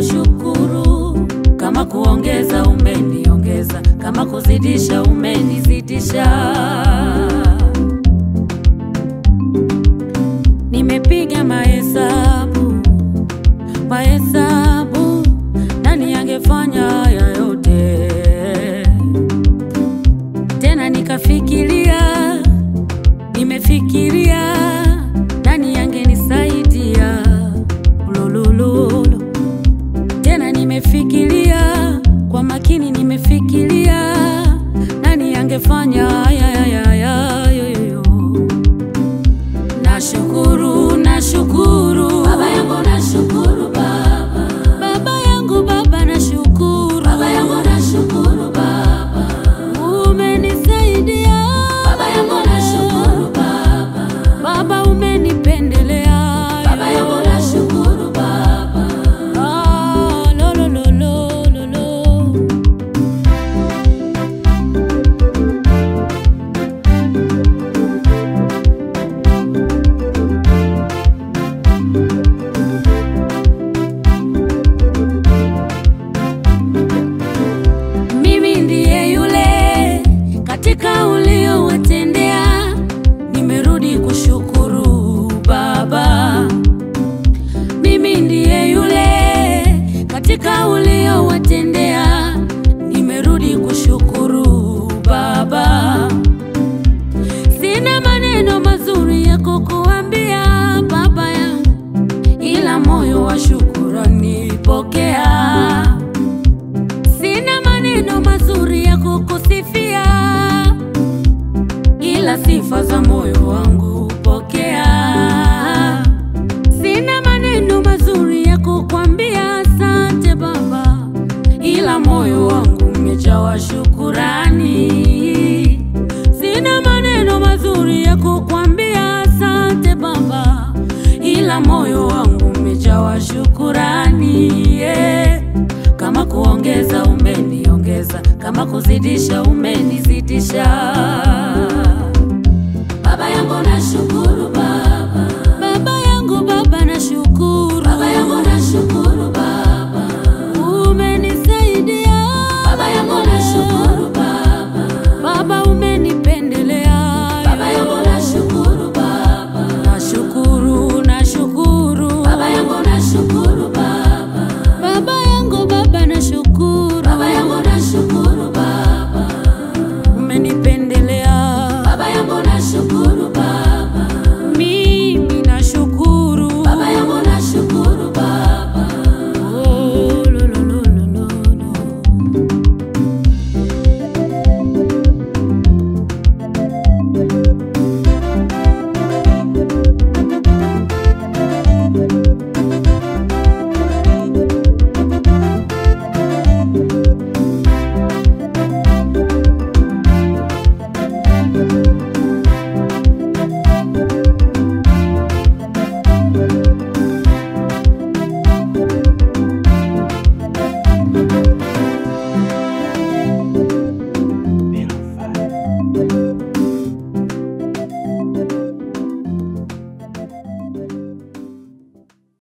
kushukuru, kama kuongeza umeniongeza, kama kuzidisha umenizidisha. Nimepiga mahesabu, nani angefanya haya yote? Tena nikafikiria, nimefikiria nani angenisaidia. Lululu. Tena nimefikiria kwa makini, nimefikiria nani angefanya haya yoyo. Nashukuru, nashukuru baba yangu, nashukuru baba, baba yangu, baba nashukuru, baba yangu nashukuru baba, umenisaidia baba yangu, nashukuru baba, baba umenipendelea baba yangu, nashukuru baba. Lo lo lo lo lo lo. Mimi ndiye yule katika uliowatendea, nimerudi kushukuru baba. Mimi ndiye yule katika uliowatendea, nimerudi kushukuru baba. Sina maneno mazuri ya kukuambia baba yangu, ila moyo wa shukrani pokea. Sina maneno mazuri ya kukusifia, ila sifa za moyo wangu pokea. Sina maneno mazuri ya kukwambia asante baba, ila moyo wangu umejawa shukurani. Sina maneno mazuri ya kukwambia asante baba, ila moyo wangu umejawa shukurani. Kama kuongeza umeniongeza, kama kuzidisha umenizidisha. Baba yangu nashukuru baba.